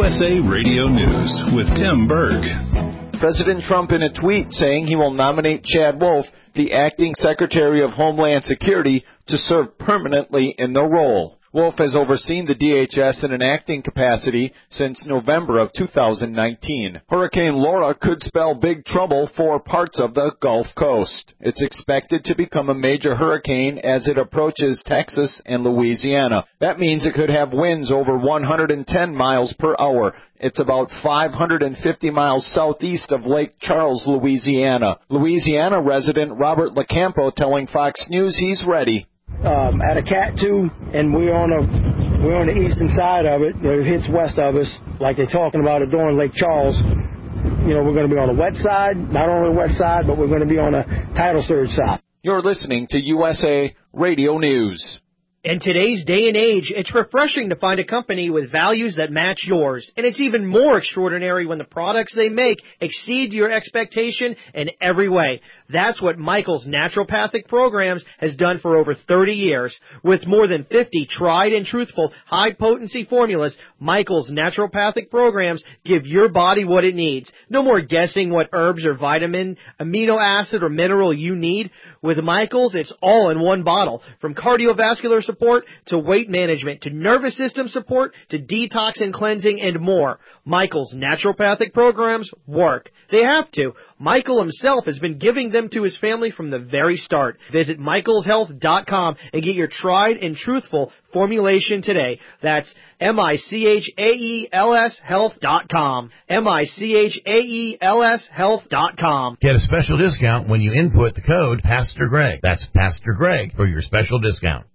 USA Radio News with Tim Berg. President Trump in a tweet saying he will nominate Chad Wolf, the acting Secretary of Homeland Security, to serve permanently in the role. Wolf has overseen the DHS in an acting capacity since November of 2019. Hurricane Laura could spell big trouble for parts of the Gulf Coast. It's expected to become a major hurricane as it approaches Texas and Louisiana. That means it could have winds over 110 miles per hour. It's about 550 miles southeast of Lake Charles, Louisiana. Louisiana resident Robert LaCampo telling Fox News he's ready. At a Cat 2, and we're on the eastern side of it. It hits west of us, like they're talking about it during Lake Charles. We're going to be on the wet side, not only the wet side, but we're going to be on the tidal surge side. You're listening to USA Radio News. In today's day and age, it's refreshing to find a company with values that match yours. And it's even more extraordinary when the products they make exceed your expectation in every way. That's what Michael's Naturopathic Programs has done for over 30 years. With more than 50 tried and truthful high-potency formulas, Michael's Naturopathic Programs give your body what it needs. No more guessing what herbs or vitamin, amino acid, or mineral you need. With Michael's, it's all in one bottle. From cardiovascular support to weight management to nervous system support to detox and cleansing and more. Michael's Naturopathic Programs work. They have to. Michael himself has been giving them to his family from the very start. Visit michaelshealth.com and get your tried and truthful formulation today. That's MICHAELS health.com. MICHAELS health.com. Get a special discount when you input the code Pastor Greg. That's Pastor Greg for your special discount.